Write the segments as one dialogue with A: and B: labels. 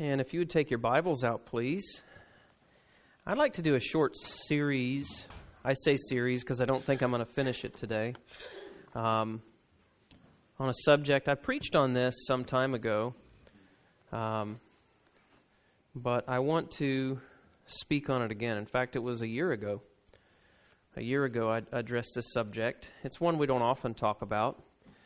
A: And if you would take your Bibles out, please. I'd like to do a short series. I say series because I don't think I'm going to finish it today. On a subject, I preached on this some time ago, but I want to speak on it again. In fact, it was a year ago. A year ago, I addressed this subject. It's one we don't often talk about.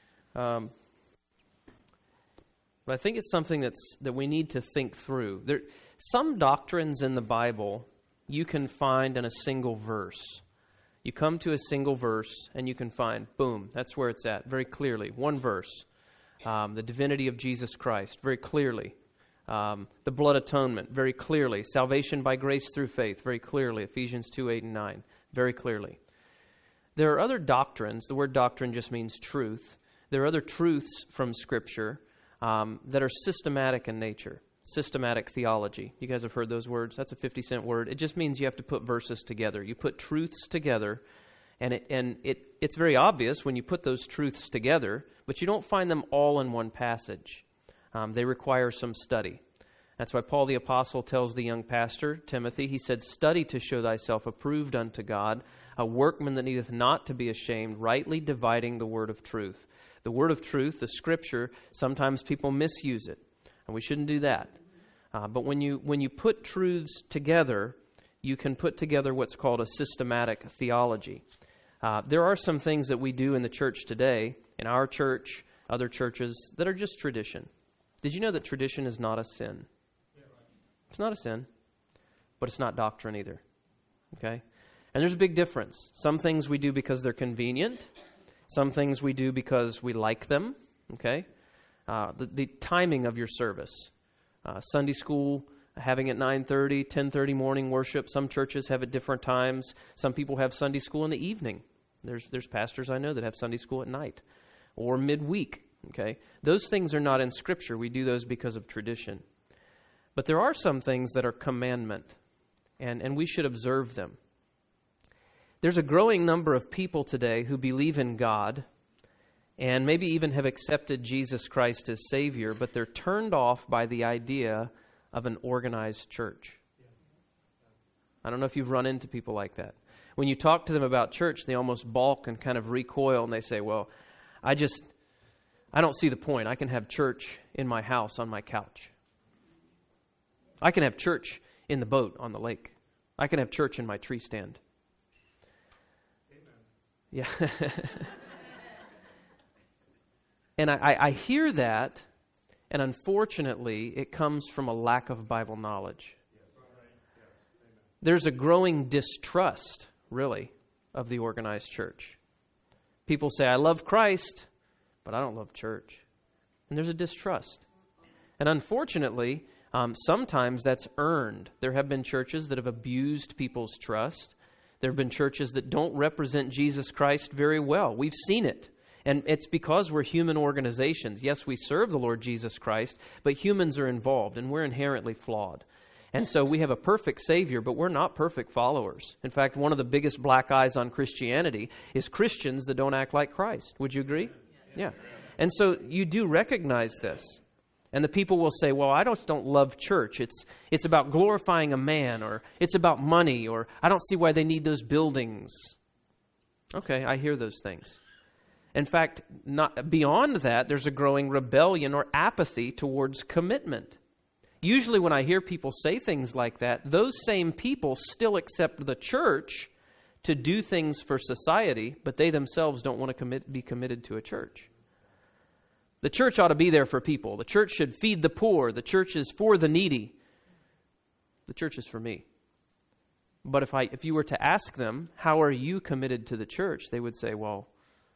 A: But I think it's something that we need to think through. Some doctrines in the Bible you can find in a single verse. You come to a single verse and you can find, boom, that's where it's at, very clearly. One verse. The divinity of Jesus Christ, very clearly. The blood atonement, very clearly. Salvation by grace through faith, very clearly. Ephesians 2, 8, and 9, very clearly. There are other doctrines. The word doctrine just means truth. There are other truths from Scripture that are systematic in nature, systematic theology. You guys have heard those words? That's a 50-cent word. It just means you have to put verses together. You put truths together, and it's very obvious when you put those truths together, but you don't find them all in one passage. They require some study. That's why Paul the Apostle tells the young pastor, Timothy, he said, "Study to show thyself approved unto God, a workman that needeth not to be ashamed, rightly dividing the word of truth." The word of truth, the Scripture, sometimes people misuse it, and we shouldn't do that. But when you put truths together, you can put together what's called a systematic theology. There are some things that we do in the church today, in our church, other churches, that are just tradition. Did you know that tradition is not a sin? It's not a sin, but it's not doctrine either. Okay? And there's a big difference. Some things we do because they're convenient. Some things we do because we like them. Okay? The timing of your service. Sunday school, having at 9:30, 10:30 morning worship. Some churches have at different times. Some people have Sunday school in the evening. There's pastors I know that have Sunday school at night or midweek. Okay? Those things are not in Scripture. We do those because of tradition. But there are some things that are commandment, and we should observe them. There's a growing number of people today who believe in God and maybe even have accepted Jesus Christ as Savior, but they're turned off by the idea of an organized church. I don't know if you've run into people like that. When you talk to them about church, they almost balk and kind of recoil, and they say, well, I don't see the point. I can have church in my house on my couch. I can have church in the boat on the lake. I can have church in my tree stand. Yeah. And I hear that, and unfortunately, it comes from a lack of Bible knowledge. There's a growing distrust, really, of the organized church. People say, I love Christ, but I don't love church. And there's a distrust. And unfortunately, sometimes that's earned. There have been churches that have abused people's trust. There have been churches that don't represent Jesus Christ very well. We've seen it. And it's because we're human organizations. Yes, we serve the Lord Jesus Christ, but humans are involved, and we're inherently flawed. And so we have a perfect Savior, but we're not perfect followers. In fact, one of the biggest black eyes on Christianity is Christians that don't act like Christ. Would you agree? Yeah. And so you do recognize this. And the people will say, well, I don't love church. It's about glorifying a man, or it's about money, or I don't see why they need those buildings. Okay, I hear those things. In fact, not beyond that, there's a growing rebellion or apathy towards commitment. Usually when I hear people say things like that, those same people still accept the church to do things for society, but they themselves don't want to be committed to a church. The church ought to be there for people. The church should feed the poor. The church is for the needy. The church is for me. But if you were to ask them, how are you committed to the church? They would say, well,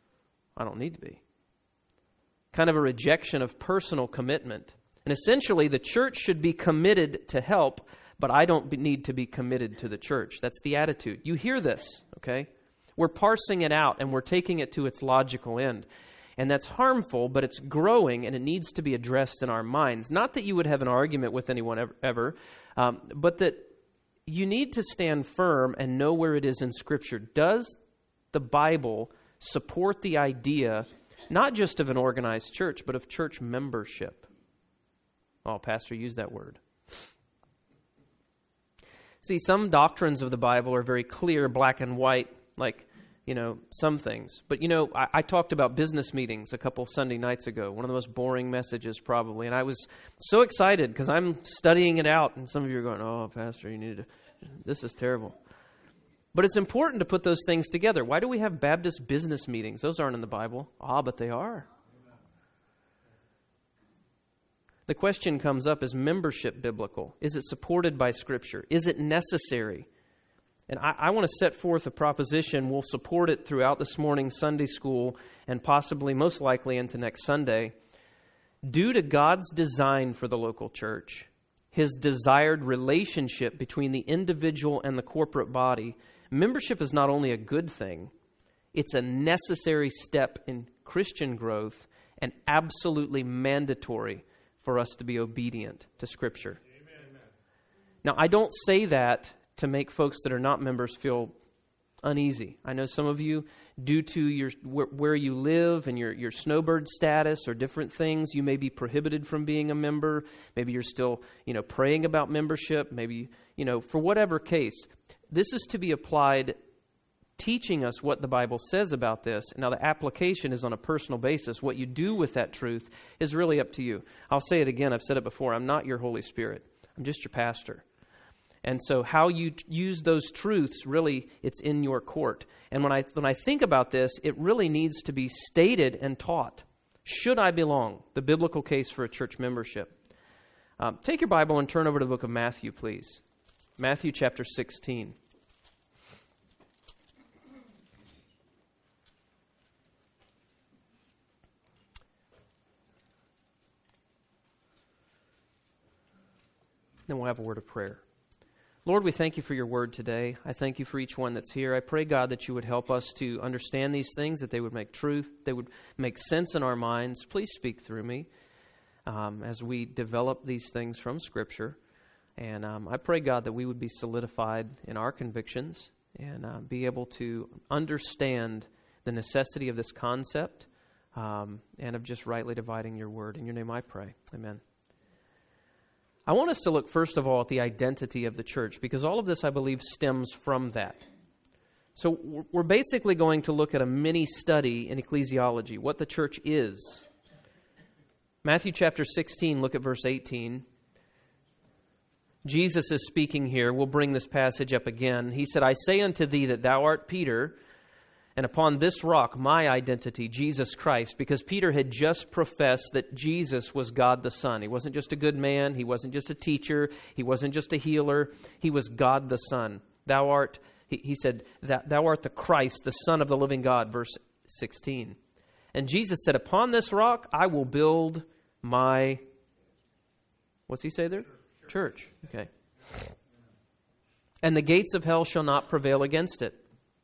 A: I don't need to be. Kind of a rejection of personal commitment. And essentially, the church should be committed to help, but I don't need to be committed to the church. That's the attitude. You hear this, okay? We're parsing it out, and we're taking it to its logical end. And that's harmful, but it's growing, and it needs to be addressed in our minds. Not that you would have an argument with anyone ever, but that you need to stand firm and know where it is in Scripture. Does the Bible support the idea not just of an organized church, but of church membership? Oh, Pastor used that word. See, some doctrines of the Bible are very clear, black and white, like, some things. But, I talked about business meetings a couple Sunday nights ago, one of the most boring messages probably. And I was so excited because I'm studying it out. And some of you are going, oh, Pastor, this is terrible. But it's important to put those things together. Why do we have Baptist business meetings? Those aren't in the Bible. But they are. The question comes up, is membership biblical? Is it supported by Scripture? Is it necessary? And I want to set forth a proposition. We'll support it throughout this morning's Sunday school and possibly, most likely, into next Sunday. Due to God's design for the local church, His desired relationship between the individual and the corporate body, membership is not only a good thing, it's a necessary step in Christian growth and absolutely mandatory for us to be obedient to Scripture. Amen. Now, I don't say that to make folks that are not members feel uneasy. I know some of you, due to where you live and your snowbird status or different things, you may be prohibited from being a member. Maybe you're still, praying about membership. Maybe, for whatever case, this is to be applied, teaching us what the Bible says about this. Now, the application is on a personal basis. What you do with that truth is really up to you. I'll say it again. I've said it before. I'm not your Holy Spirit. I'm just your pastor. And so how you use those truths, really, it's in your court. And when I think about this, it really needs to be stated and taught. Should I belong? The biblical case for a church membership. Take your Bible and turn over to the book of Matthew, please. Matthew chapter 16. Then we'll have a word of prayer. Lord, we thank you for your word today. I thank you for each one that's here. I pray, God, that you would help us to understand these things, that they would make truth, they would make sense in our minds. Please speak through me as we develop these things from Scripture. And I pray, God, that we would be solidified in our convictions and be able to understand the necessity of this concept and of just rightly dividing your word. In your name I pray. Amen. I want us to look, first of all, at the identity of the church, because all of this, I believe, stems from that. So we're basically going to look at a mini study in ecclesiology, what the church is. Matthew chapter 16, look at verse 18. Jesus is speaking here. We'll bring this passage up again. He said, I say unto thee that thou art Peter, and upon this rock, my identity, Jesus Christ, because Peter had just professed that Jesus was God the Son. He wasn't just a good man. He wasn't just a teacher. He wasn't just a healer. He was God the Son. Thou art, he said, thou art the Christ, the Son of the living God, verse 16. And Jesus said, upon this rock, I will build my, what's he say there? Church. Okay. And the gates of hell shall not prevail against it.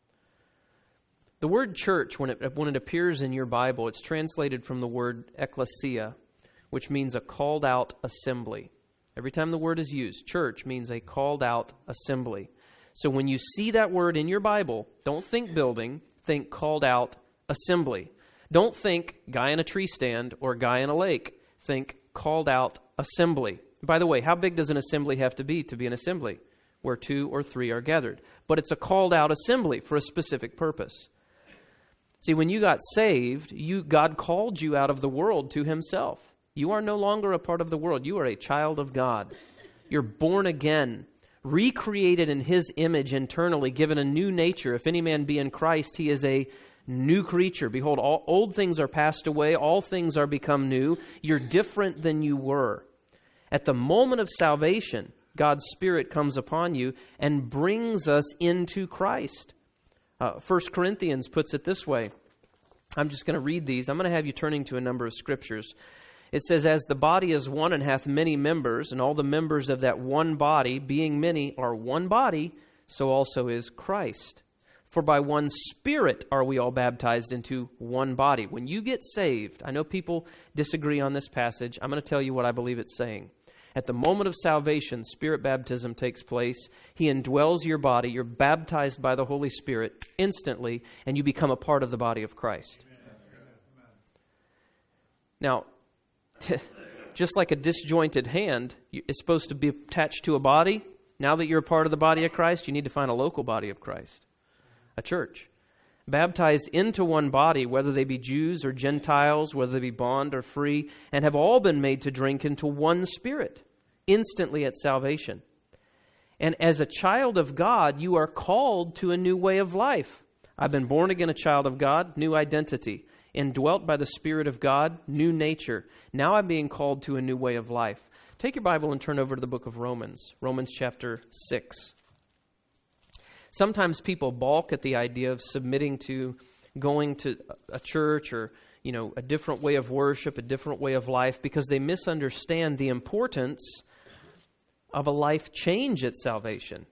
A: The word church, when it appears in your Bible, it's translated from the word ecclesia, which means a called out assembly. Every time the word is used, church means a called out assembly. So when you see that word in your Bible, don't think building, think called out assembly. Don't think guy in a tree stand or guy in a lake. Think called out assembly. By the way, how big does an assembly have to be an assembly? Where 2 or 3 are gathered. But it's a called out assembly for a specific purpose. See, when you got saved, God called you out of the world to Himself. You are no longer a part of the world. You are a child of God. You're born again, recreated in His image internally, given a new nature. If any man be in Christ, he is a new creature. Behold, all old things are passed away. All things are become new. You're different than you were. At the moment of salvation, God's Spirit comes upon you and brings us into Christ. 1 Corinthians puts it this way. I'm just going to read these. I'm going to have you turning to a number of scriptures. It says, as the body is one and hath many members, and all the members of that one body, being many, are one body, so also is Christ. For by one Spirit are we all baptized into one body. When you get saved, I know people disagree on this passage. I'm going to tell you what I believe it's saying. At the moment of salvation, Spirit baptism takes place. He indwells your body. You're baptized by the Holy Spirit instantly, and you become a part of the body of Christ. Now, just like a disjointed hand is supposed to be attached to a body, now that you're a part of the body of Christ, you need to find a local body of Christ, a church. Baptized into one body, whether they be Jews or Gentiles, whether they be bond or free, and have all been made to drink into one Spirit, instantly at salvation. And as a child of God, you are called to a new way of life. I've been born again a child of God, new identity. Indwelt by the Spirit of God, new nature. Now I'm being called to a new way of life. Take your Bible and turn over to the book of Romans, Romans chapter 6. Sometimes people balk at the idea of submitting to going to a church or, a different way of worship, a different way of life, because they misunderstand the importance of a life change at salvation.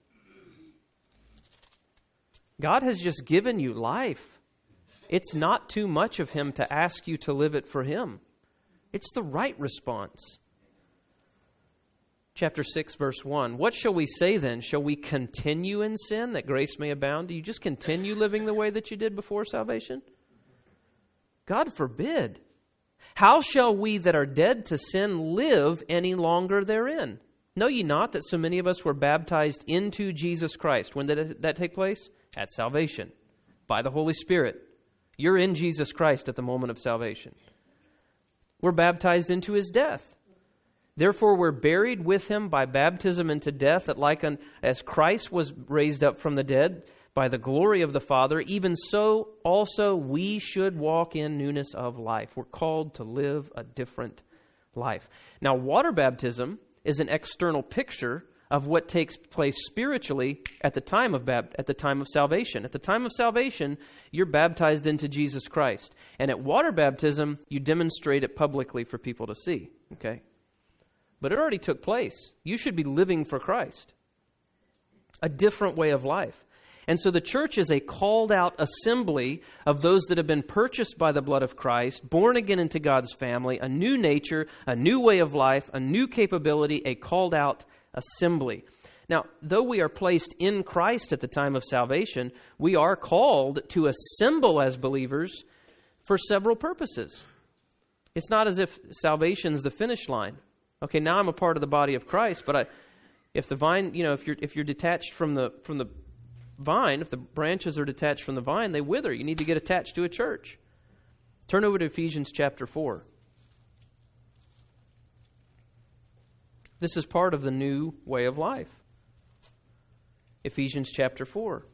A: God has just given you life. It's not too much of Him to ask you to live it for Him. It's the right response. Chapter 6, verse 1. What shall we say then? Shall we continue in sin that grace may abound? Do you just continue living the way that you did before salvation? God forbid. How shall we that are dead to sin live any longer therein? Know ye not that so many of us were baptized into Jesus Christ? When did that take place? At salvation. By the Holy Spirit. You're in Jesus Christ at the moment of salvation. We're baptized into His death. Therefore, we're buried with Him by baptism into death, that as Christ was raised up from the dead by the glory of the Father, even so also we should walk in newness of life. We're called to live a different life. Now, water baptism is an external picture of what takes place spiritually at the time of salvation. At the time of salvation, you're baptized into Jesus Christ. And at water baptism, you demonstrate it publicly for people to see. Okay? But it already took place. You should be living for Christ. A different way of life. And so the church is a called out assembly of those that have been purchased by the blood of Christ, born again into God's family, a new nature, a new way of life, a new capability, a called out assembly. Now, though we are placed in Christ at the time of salvation, we are called to assemble as believers for several purposes. It's not as if salvation's the finish line. Okay, now I'm a part of the body of Christ, but if the vine, if you're detached from the vine, if the branches are detached from the vine, they wither. You need to get attached to a church. Turn over to Ephesians chapter 4. This is part of the new way of life. Ephesians chapter 4.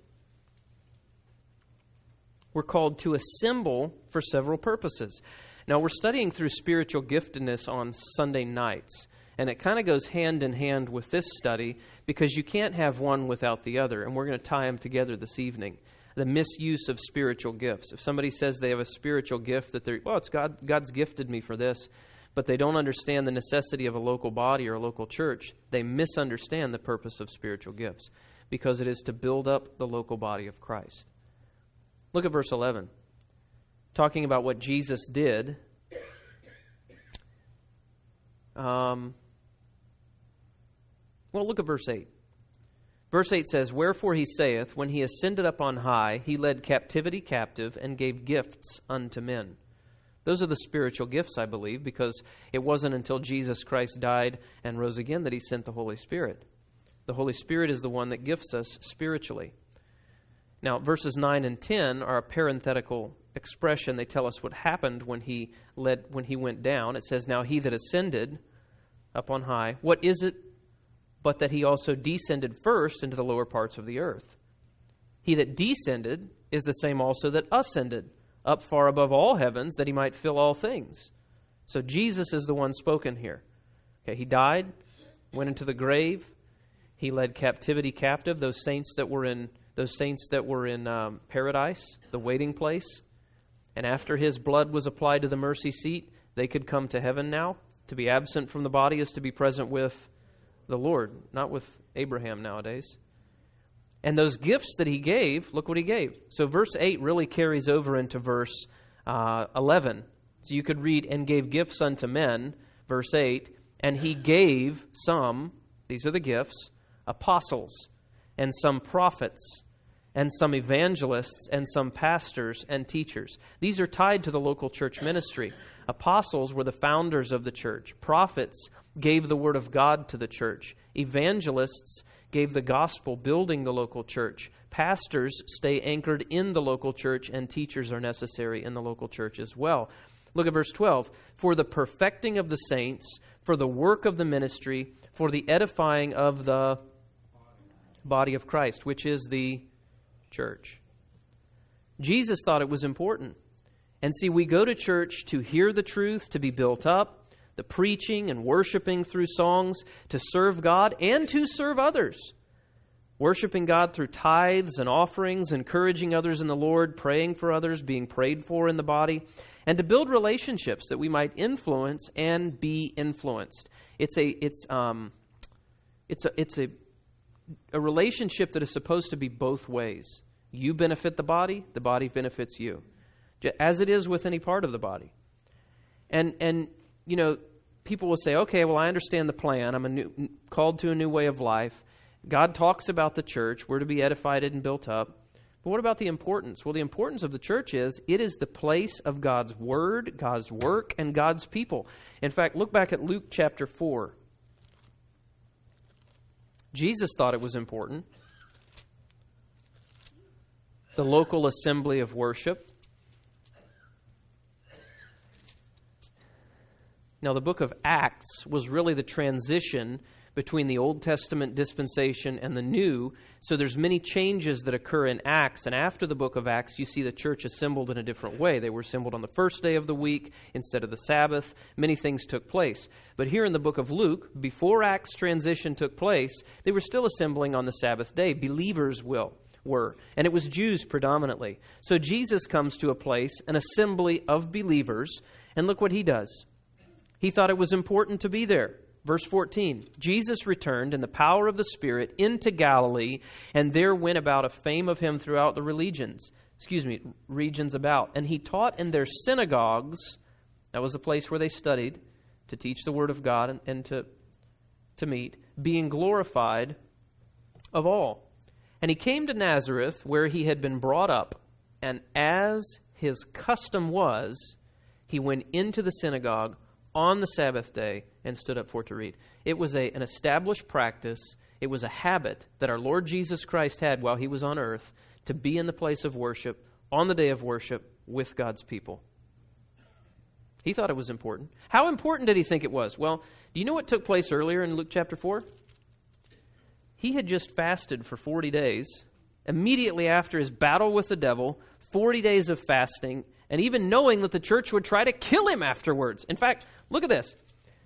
A: We're called to assemble for several purposes. Now, we're studying through spiritual giftedness on Sunday nights, and it kind of goes hand in hand with this study because you can't have one without the other, and we're going to tie them together this evening. The misuse of spiritual gifts. If somebody says they have a spiritual gift that it's God's gifted me for this, but they don't understand the necessity of a local body or a local church, they misunderstand the purpose of spiritual gifts because it is to build up the local body of Christ. Look at verse 11. Talking about what Jesus did. Look at verse 8. Verse 8 says, Wherefore he saith, When he ascended up on high, he led captivity captive and gave gifts unto men. Those are the spiritual gifts, I believe, because it wasn't until Jesus Christ died and rose again that He sent the Holy Spirit. The Holy Spirit is the one that gifts us spiritually. Now, verses 9 and 10 are a parenthetical expression. They tell us what happened when he went down. It says, Now he that ascended up on high, what is it but that he also descended first into the lower parts of the earth? He that descended is the same also that ascended up far above all heavens, that he might fill all things. So Jesus is the one spoken here. Okay, he died, went into the grave. He led captivity captive, those saints that were in paradise, the waiting place. And after His blood was applied to the mercy seat, they could come to heaven now. To be absent from the body is to be present with the Lord, not with Abraham nowadays. And those gifts that He gave, look what He gave. So verse 8 really carries over into verse 11. So you could read, and gave gifts unto men, verse 8, and He gave some, these are the gifts, apostles, and some prophets, and some evangelists, and some pastors and teachers. These are tied to the local church ministry. Apostles were the founders of the church. Prophets gave the word of God to the church. Evangelists gave the gospel, building the local church. Pastors stay anchored in the local church, and teachers are necessary in the local church as well. Look at verse 12. For the perfecting of the saints, for the work of the ministry, for the edifying of the body of Christ, which is the church. Jesus thought it was important. And see, we go to church to hear the truth, to be built up, the preaching and worshiping through songs, to serve God and to serve others. Worshiping God through tithes and offerings, encouraging others in the Lord, praying for others, being prayed for in the body, and to build relationships that we might influence and be influenced. It's a relationship that is supposed to be both ways. You benefit the body benefits you, as it is with any part of the body. And you know, people will say, okay, well, I understand the plan. I'm called to a new way of life. God talks about the church. We're to be edified and built up. But what about the importance? Well, the importance of the church is it is the place of God's word, God's work, and God's people. In fact, look back at Luke chapter 4. Jesus thought it was important. The local assembly of worship. Now, the book of Acts was really the transition between the Old Testament dispensation and the New. So there's many changes that occur in Acts. And after the book of Acts, you see the church assembled in a different way. They were assembled on the first day of the week instead of the Sabbath. Many things took place. But here in the book of Luke, before Acts transition took place, they were still assembling on the Sabbath day. Believers were. And it was Jews predominantly. So Jesus comes to a place, an assembly of believers, and look what he does. He thought it was important to be there. Verse 14, Jesus returned in the power of the Spirit into Galilee, and there went about a fame of him throughout the regions about. And he taught in their synagogues. That was the place where they studied to teach the word of God and to meet, being glorified of all. And he came to Nazareth, where he had been brought up, and as his custom was, he went into the synagogue on the Sabbath day and stood up for to read. It was an established practice. It was a habit that our Lord Jesus Christ had while he was on earth to be in the place of worship on the day of worship with God's people. He thought it was important. How important did he think it was? Well, do you know what took place earlier in Luke chapter 4? He had just fasted for 40 days. Immediately after his battle with the devil, 40 days of fasting, and even knowing that the church would try to kill him afterwards. In fact, look at this.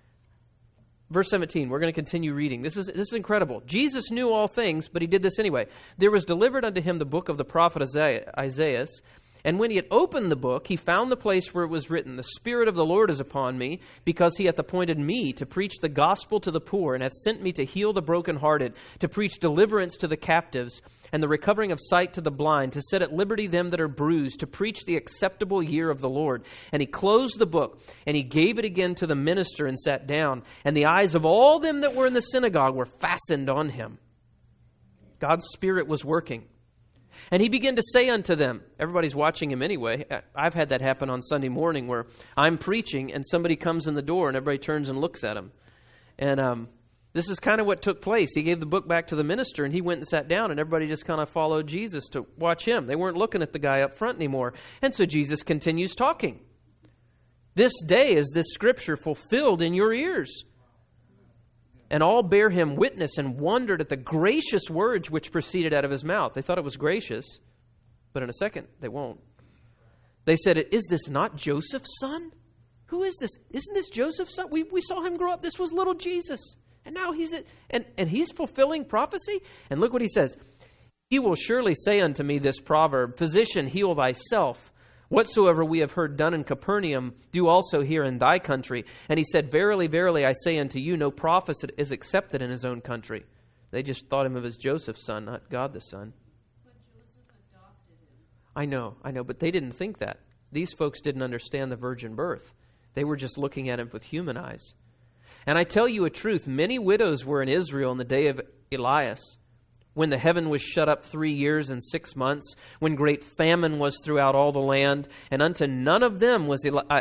A: Verse 17, we're going to continue reading. This is incredible. Jesus knew all things, but he did this anyway. There was delivered unto him the book of the prophet Isaiah. And when he had opened the book, he found the place where it was written, The Spirit of the Lord is upon me, because he hath appointed me to preach the gospel to the poor, and hath sent me to heal the brokenhearted, to preach deliverance to the captives, and the recovering of sight to the blind, to set at liberty them that are bruised, to preach the acceptable year of the Lord. And he closed the book, and he gave it again to the minister, and sat down. And the eyes of all them that were in the synagogue were fastened on him. God's Spirit was working. And he began to say unto them, everybody's watching him anyway. I've had that happen on Sunday morning where I'm preaching and somebody comes in the door and everybody turns and looks at him. And this is kind of what took place. He gave the book back to the minister and he went and sat down and everybody just kind of followed Jesus to watch him. They weren't looking at the guy up front anymore. And so Jesus continues talking. This day is this scripture fulfilled in your ears. And all bear him witness and wondered at the gracious words which proceeded out of his mouth. They thought it was gracious, but in a second, they won't. They said, Is this not Joseph's son? Who is this? Isn't this Joseph's son? We saw him grow up. This was little Jesus. And now he's fulfilling prophecy. And look what he says. He will surely say unto me this proverb, Physician, heal thyself. Whatsoever we have heard done in Capernaum, do also here in thy country. And he said, Verily, verily, I say unto you, no prophet is accepted in his own country. They just thought him of as Joseph's son, not God the Son.
B: But Joseph adopted him.
A: I know, but they didn't think that. These folks didn't understand the virgin birth. They were just looking at him with human eyes. And I tell you a truth, many widows were in Israel in the day of Elias, when the heaven was shut up 3 years and 6 months, when great famine was throughout all the land, and unto none of them was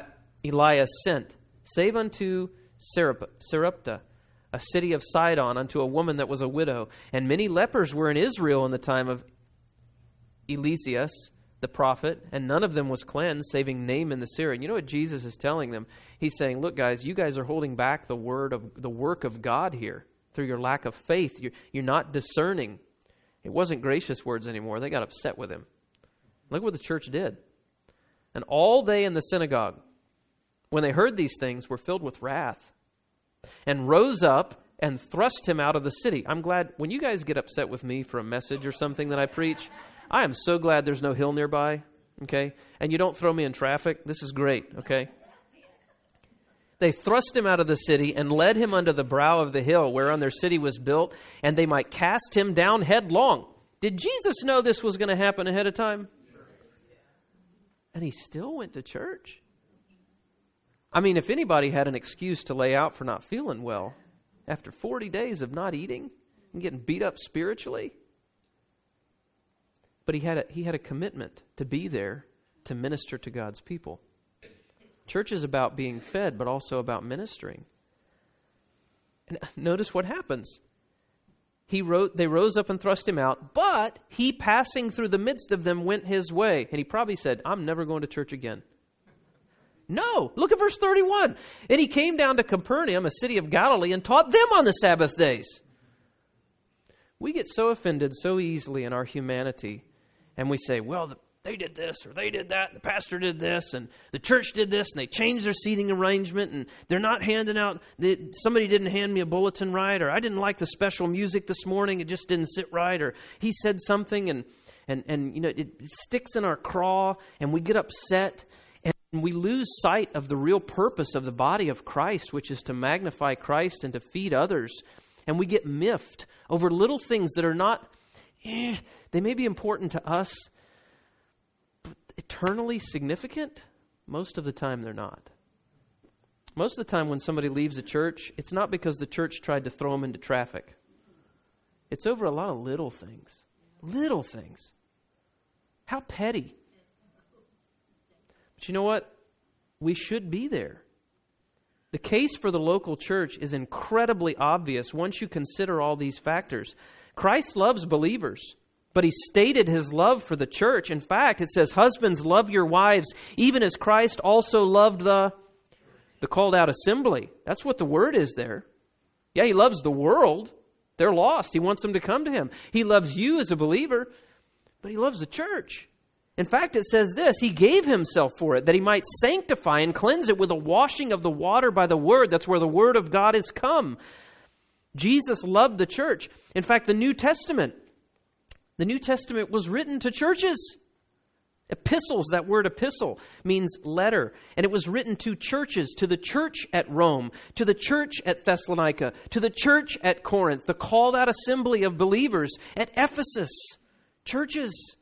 A: Elias sent, save unto Sarepta, a city of Sidon, unto a woman that was a widow. And many lepers were in Israel in the time of Eliseus, the prophet, and none of them was cleansed, saving Naaman the Syrian. You know what Jesus is telling them? He's saying, look, guys, you guys are holding back the work of God here through your lack of faith. You're not discerning. It wasn't gracious words anymore. They got upset with him. Look what the church did. And all they in the synagogue, when they heard these things, were filled with wrath and rose up and thrust him out of the city. I'm glad when you guys get upset with me for a message or something that I preach, I am so glad there's no hill nearby, okay? And you don't throw me in traffic. This is great, okay? They thrust him out of the city and led him unto the brow of the hill whereon their city was built, and they might cast him down headlong. Did Jesus know this was going to happen ahead of time? And he still went to church. I mean, if anybody had an excuse to lay out for not feeling well, after 40 days of not eating and getting beat up spiritually, but he had a commitment to be there to minister to God's people. Church is about being fed, but also about ministering. And notice what happens. They rose up and thrust him out, but he, passing through the midst of them, went his way. And he probably said, I'm never going to church again. No, look at verse 31. And he came down to Capernaum, a city of Galilee, and taught them on the Sabbath days. We get so offended so easily in our humanity. And we say, well, they did this or they did that. And the pastor did this and the church did this. And they changed their seating arrangement. And they're not handing out. Somebody didn't hand me a bulletin right. Or I didn't like the special music this morning. It just didn't sit right. Or he said something and you know, it sticks in our craw. And we get upset. And we lose sight of the real purpose of the body of Christ, which is to magnify Christ and to feed others. And we get miffed over little things that are not... they may be important to us, but eternally significant? Most of the time they're not. Most of the time when somebody leaves a church, it's not because the church tried to throw them into traffic. It's over a lot of little things. Little things. How petty. But you know what? We should be there. The case for the local church is incredibly obvious once you consider all these factors. Christ loves believers, but he stated his love for the church. In fact, it says, husbands, love your wives, even as Christ also loved the called out assembly. That's what the word is there. Yeah, he loves the world. They're lost. He wants them to come to him. He loves you as a believer, but he loves the church. In fact, it says this, he gave himself for it, that he might sanctify and cleanse it with a washing of the water by the word. That's where the word of God is come. Jesus loved the church. In fact, the New Testament was written to churches. Epistles, that word epistle means letter. And it was written to churches, to the church at Rome, to the church at Thessalonica, to the church at Corinth, the called out assembly of believers at Ephesus. Churches.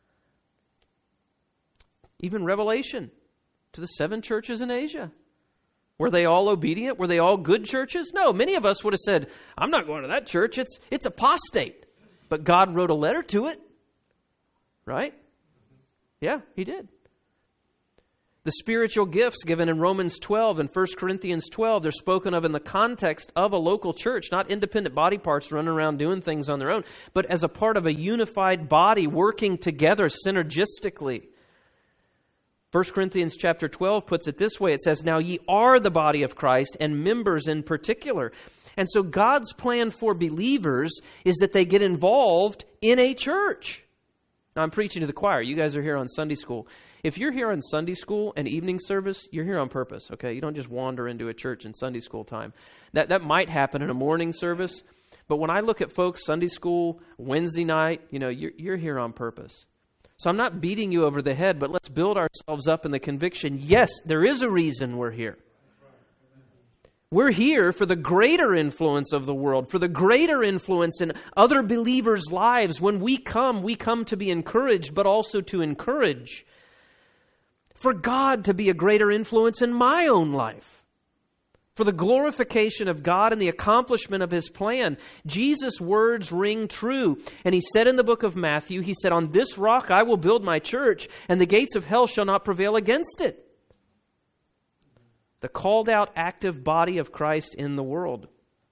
A: Even Revelation, to the 7 churches in Asia. Were they all obedient? Were they all good churches? No, many of us would have said, I'm not going to that church. It's apostate. But God wrote a letter to it. Right? Yeah, he did. The spiritual gifts given in Romans 12 and 1 Corinthians 12, they're spoken of in the context of a local church, not independent body parts running around doing things on their own, but as a part of a unified body working together synergistically. 1 Corinthians chapter 12 puts it this way. It says, now ye are the body of Christ and members in particular. And so God's plan for believers is that they get involved in a church. Now I'm preaching to the choir. You guys are here on Sunday school. If you're here on Sunday school and evening service, you're here on purpose, okay? You don't just wander into a church in Sunday school time. That might happen in a morning service. But when I look at folks, Sunday school, Wednesday night, you know, you're here on purpose. So I'm not beating you over the head, but let's build ourselves up in the conviction, yes, there is a reason we're here. We're here for the greater influence of the world, for the greater influence in other believers' lives. When we come to be encouraged, but also to encourage. For God to be a greater influence in my own life. For the glorification of God and the accomplishment of His plan. Jesus' words ring true. And He said in the book of Matthew, He said, on this rock I will build my church, and the gates of hell shall not prevail against it. The called out active body of Christ in the world.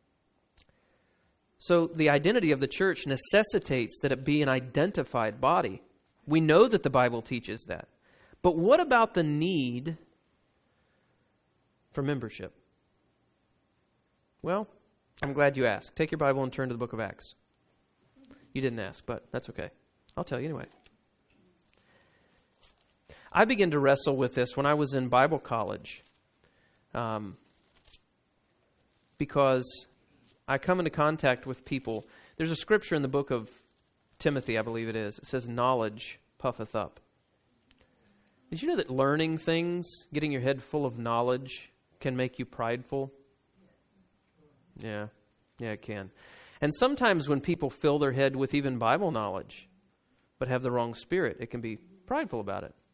A: So the identity of the church necessitates that it be an identified body. We know that the Bible teaches that. But what about the need for membership? Well, I'm glad you asked. Take your Bible and turn to the book of Acts. You didn't ask, but that's okay. I'll tell you anyway. I began to wrestle with this when I was in Bible college, because I come into contact with people. There's a scripture in the book of Timothy, I believe it is. It says, knowledge puffeth up. Did you know that learning things, getting your head full of knowledge, can make you prideful? Yeah, it can. And sometimes when people fill their head with even Bible knowledge, but have the wrong spirit, it can be prideful about it.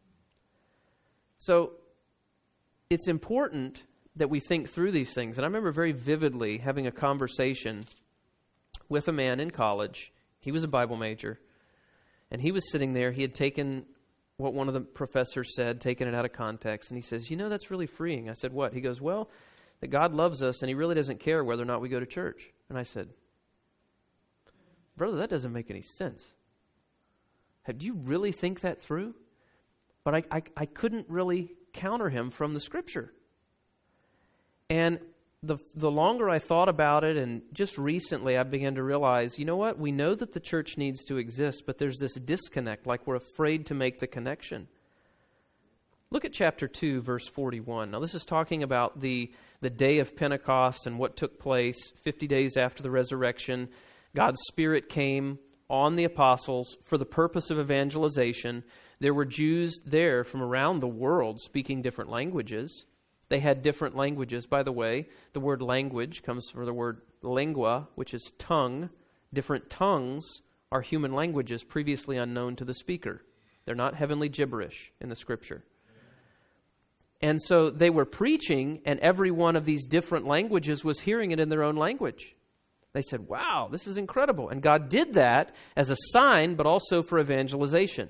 A: So it's important that we think through these things. And I remember very vividly having a conversation with a man in college. He was a Bible major. And he was sitting there. He had taken what one of the professors said, taken it out of context. And he says, that's really freeing. I said, what? He goes, well, that God loves us and He really doesn't care whether or not we go to church. And I said, brother, that doesn't make any sense. Do you really think that through? But I couldn't really counter him from the Scripture. And the longer I thought about it, and just recently I began to realize, you know what? We know that the church needs to exist, but there's this disconnect, like we're afraid to make the connection. Look at chapter 2, verse 41. Now this is talking about the day of Pentecost and what took place 50 days after the resurrection. God's Spirit came on the apostles for the purpose of evangelization. There were Jews there from around the world speaking different languages. They had different languages. By the way, the word language comes from the word lingua, which is tongue. Different tongues are human languages previously unknown to the speaker. They're not heavenly gibberish in the Scripture. And so they were preaching, and every one of these different languages was hearing it in their own language. They said, wow, this is incredible. And God did that as a sign, but also for evangelization.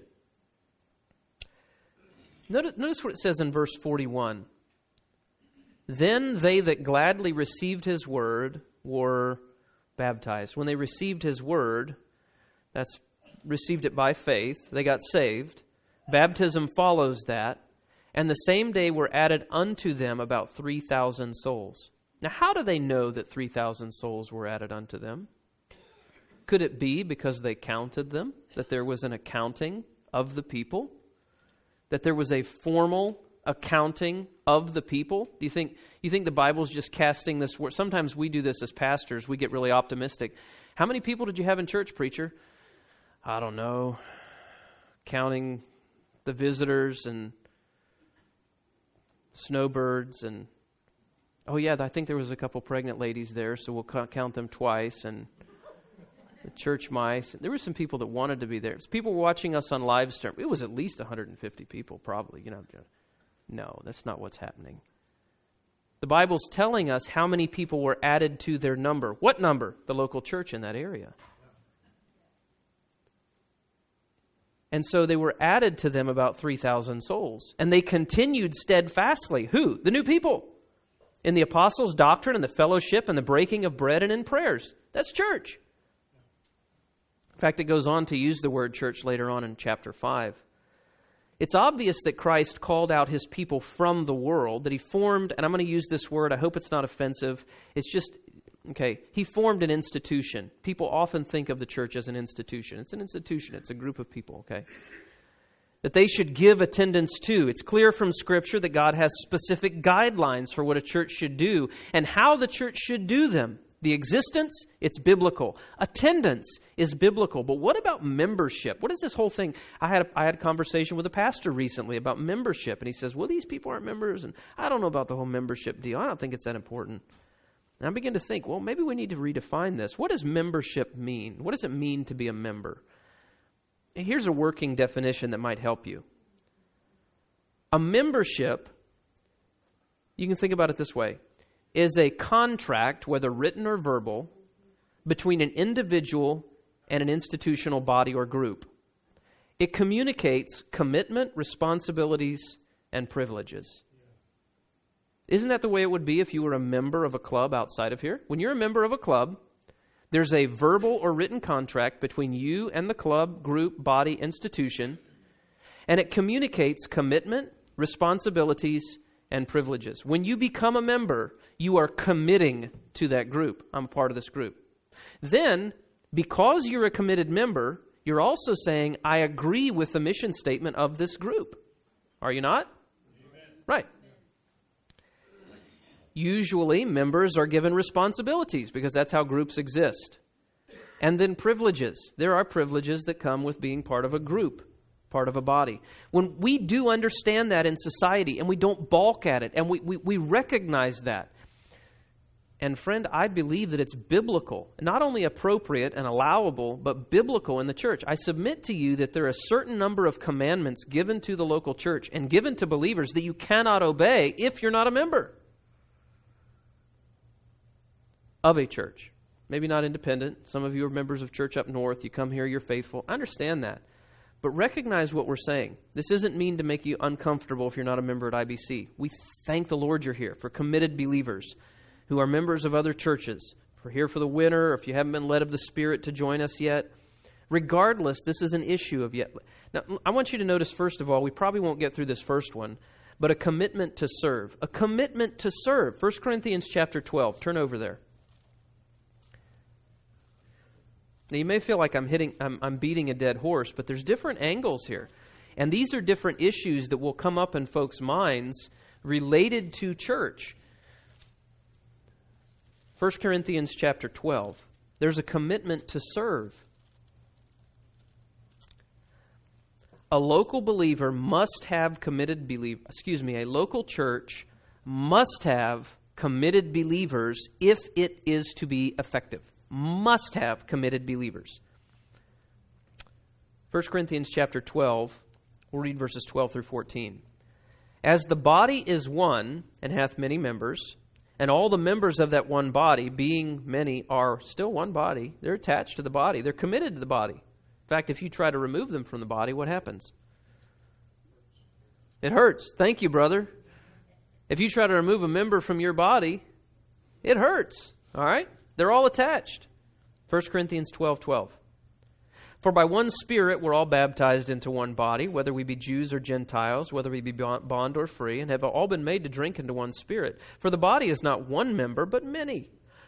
A: Notice what it says in verse 41. Then they that gladly received His word were baptized. When they received His word, that's received it by faith, they got saved. Baptism follows that. And the same day were added unto them about 3,000 souls. Now, how do they know that 3,000 souls were added unto them? Could it be because they counted them, that there was an accounting of the people? That there was a formal accounting of the people? Do you think the Bible's just casting this word? Sometimes we do this as pastors. We get really optimistic. How many people did you have in church, preacher? I don't know. Counting the visitors and snowbirds and oh yeah, I think there was a couple pregnant ladies there, so we'll count them twice, and the church mice. There were some people that wanted to be there. People watching us on live stream. It was at least 150 people, probably. No, that's not what's happening. The Bible's telling us how many people were added to their number. What number? The local church in that area. And so they were added to them about 3,000 souls. And they continued steadfastly. Who? The new people. In the apostles' doctrine and the fellowship and the breaking of bread and in prayers. That's church. In fact, it goes on to use the word church later on in chapter 5. It's obvious that Christ called out His people from the world, that He formed, and I'm going to use this word, I hope it's not offensive, it's just, He formed an institution. People often think of the church as an institution. It's an institution, it's a group of people, that they should give attendance to. It's clear from Scripture that God has specific guidelines for what a church should do and how the church should do them. The existence, it's biblical. Attendance is biblical. But what about membership? What is this whole thing? I had a conversation with a pastor recently about membership, and he says, well, these people aren't members, and I don't know about the whole membership deal. I don't think it's that important. And I begin to think, well, maybe we need to redefine this. What does membership mean? What does it mean to be a member? Here's a working definition that might help you. A membership, you can think about it this way, is a contract, whether written or verbal, between an individual and an institutional body or group. It communicates commitment, responsibilities, and privileges. Isn't that the way it would be if you were a member of a club outside of here? When you're a member of a club, there's a verbal or written contract between you and the club, group, body, institution, and it communicates commitment, responsibilities, and privileges. When you become a member, you are committing to that group. I'm a part of this group. Then, because you're a committed member, you're also saying, I agree with the mission statement of this group. Are you not? Amen. Right. Usually, members are given responsibilities because that's how groups exist. And then privileges. There are privileges that come with being part of a group, part of a body. When we do understand that in society and we don't balk at it and we recognize that. And friend, I believe that it's biblical, not only appropriate and allowable, but biblical in the church. I submit to you that there are a certain number of commandments given to the local church and given to believers that you cannot obey if you're not a member of a church. Maybe not independent. Some of you are members of church up north. You come here, you're faithful. I understand that. But recognize what we're saying. This isn't mean to make you uncomfortable if you're not a member at IBC. We thank the Lord you're here for committed believers who are members of other churches. If we're here for the winter, or if you haven't been led of the Spirit to join us yet. Regardless, this is an issue of yet. Now, I want you to notice, first of all, we probably won't get through this first one, but a commitment to serve. A commitment to serve. 1 Corinthians chapter 12. Turn over there. Now, you may feel like I'm beating a dead horse, but there's different angles here. And these are different issues that will come up in folks' minds related to church. 1 Corinthians chapter 12. There's a commitment to serve. A local believer must have a local church must have committed believers if it is to be effective. Must have committed believers. 1 Corinthians chapter 12, we'll read verses 12 through 14. As the body is one and hath many members, and all the members of that one body, being many, are still one body. They're attached to the body. They're committed to the body. In fact, if you try to remove them from the body, what happens? It hurts. Thank you, brother. If you try to remove a member from your body, it hurts. All right? They're all attached. 1 Corinthians 12:12. For by one Spirit we're all baptized into one body, whether we be Jews or Gentiles, whether we be bond or free, and have all been made to drink into one Spirit. For the body is not one member, but many.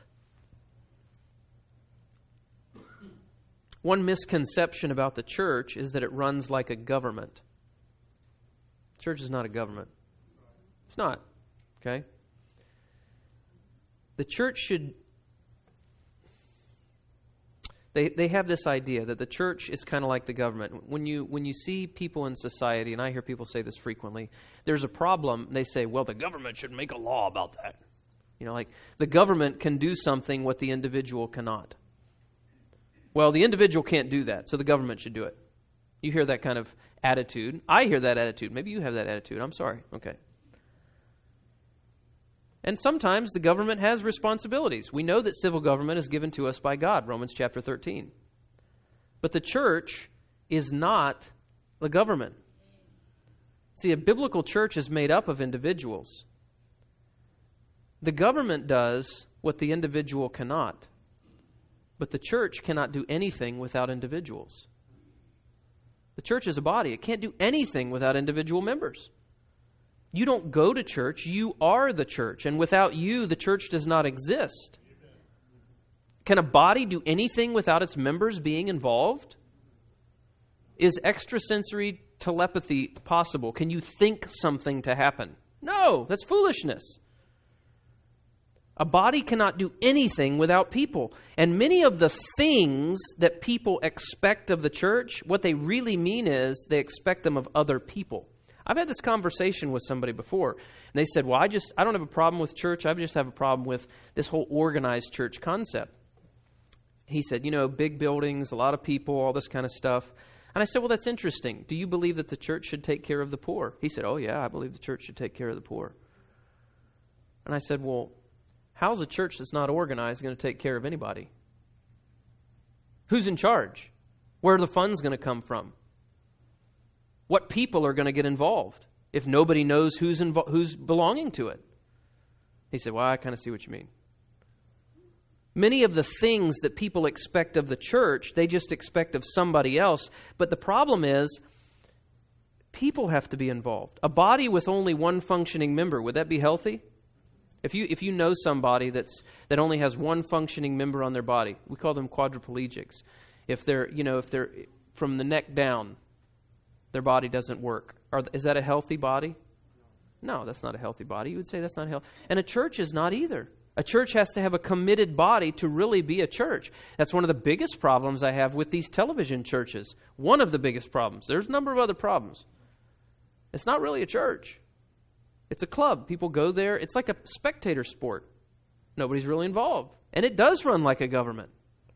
A: One misconception about the church is that it runs like a government. The church is not a government. It's not. Okay? The church should... They have this idea that the church is kind of like the government. When you see people in society, and I hear people say this frequently, there's a problem, they say, well, the government should make a law about that. You know, like the government can do something what the individual cannot. Well, the individual can't do that, so the government should do it. You hear that kind of attitude. I hear that attitude. Maybe you have that attitude. I'm sorry. Okay. And sometimes the government has responsibilities. We know that civil government is given to us by God, Romans chapter 13. But the church is not the government. See, a biblical church is made up of individuals. The government does what the individual cannot. But the church cannot do anything without individuals. The church is a body. It can't do anything without individual members. You don't go to church, you are the church. And without you, the church does not exist. Can a body do anything without its members being involved? Is extrasensory telepathy possible? Can you think something to happen? No, that's foolishness. A body cannot do anything without people. And many of the things that people expect of the church, what they really mean is they expect them of other people. I've had this conversation with somebody before, and they said, well, I don't have a problem with church. I just have a problem with this whole organized church concept. He said, big buildings, a lot of people, all this kind of stuff. And I said, well, that's interesting. Do you believe that the church should take care of the poor? He said, oh, yeah, I believe the church should take care of the poor. And I said, well, how's a church that's not organized going to take care of anybody? Who's in charge? Where are the funds going to come from? What people are going to get involved if nobody knows who's belonging to it? He said, well, I kind of see what you mean. Many of the things that people expect of the church, they just expect of somebody else. But the problem is, people have to be involved. A body with only one functioning member, would that be healthy? If you know somebody that only has one functioning member on their body, we call them quadriplegics. If they're from the neck down, their body doesn't work. Is that a healthy body? No, that's not a healthy body. You would say that's not healthy. And a church is not either. A church has to have a committed body to really be a church. That's one of the biggest problems I have with these television churches. One of the biggest problems. There's a number of other problems. It's not really a church. It's a club. People go there. It's like a spectator sport. Nobody's really involved. And it does run like a government.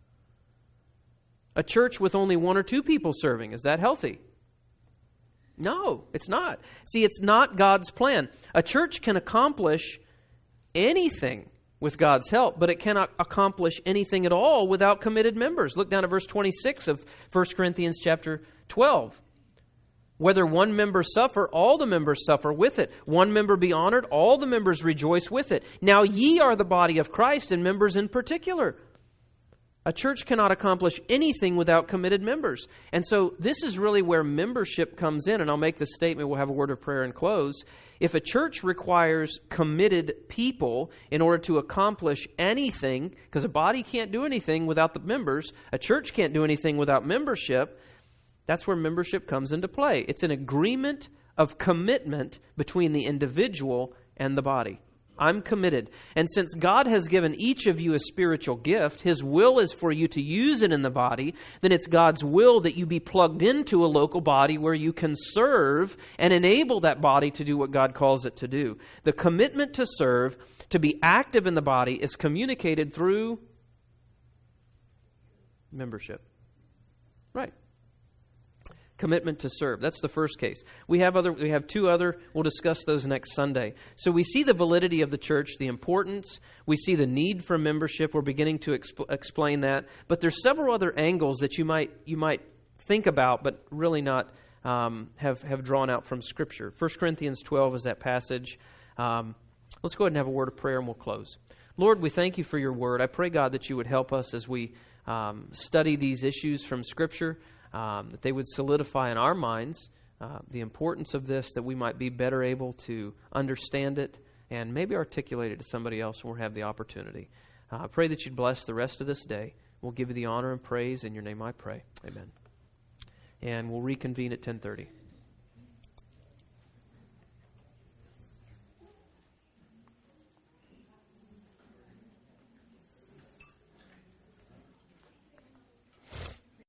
A: A church with only one or two people serving, is that healthy? No, it's not. See, it's not God's plan. A church can accomplish anything with God's help, but it cannot accomplish anything at all without committed members. Look down at verse 26 of 1 Corinthians chapter 12. Whether one member suffer, all the members suffer with it. One member be honored, all the members rejoice with it. Now ye are the body of Christ, and members in particular. A church cannot accomplish anything without committed members. And so this is really where membership comes in. And I'll make this statement. We'll have a word of prayer and close. If a church requires committed people in order to accomplish anything, because a body can't do anything without the members, a church can't do anything without membership, that's where membership comes into play. It's an agreement of commitment between the individual and the body. I'm committed. And since God has given each of you a spiritual gift, His will is for you to use it in the body, then it's God's will that you be plugged into a local body where you can serve and enable that body to do what God calls it to do. The commitment to serve, to be active in the body, is communicated through membership. Right. Commitment to serve. That's the first case. We have two other. We'll discuss those next Sunday. So we see the validity of the church, the importance. We see the need for membership. We're beginning to explain that. But there's several other angles that you might think about, but really not have drawn out from Scripture. 1 Corinthians 12 is that passage. Let's go ahead and have a word of prayer, and we'll close. Lord, we thank you for your word. I pray, God, that you would help us as we study these issues from Scripture. That they would solidify in our minds the importance of this, that we might be better able to understand it and maybe articulate it to somebody else when we have the opportunity. I pray that you'd bless the rest of this day. We'll give you the honor and praise. In your name I pray. Amen. And we'll reconvene at 10:30.